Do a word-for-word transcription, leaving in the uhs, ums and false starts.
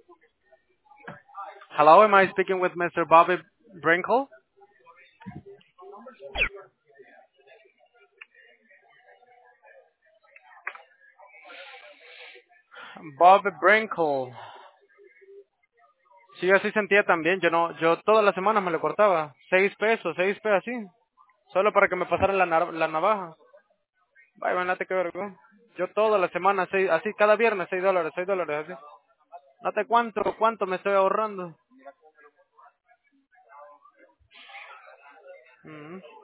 Hello, am I speaking with mister Bobby Brinkle? Bobby Brinkle. Sí, yo así sentía también. Yo no, yo todas las semanas me lo cortaba. Seis pesos, seis pesos así. Solo para que me pasaran la, nar- la navaja. Vaya, imagínate qué vergüenza. Yo todas las semanas, seis, así cada viernes, seis dólares, seis dólares, así. No te cuánto, cuánto me estoy ahorrando. Mm.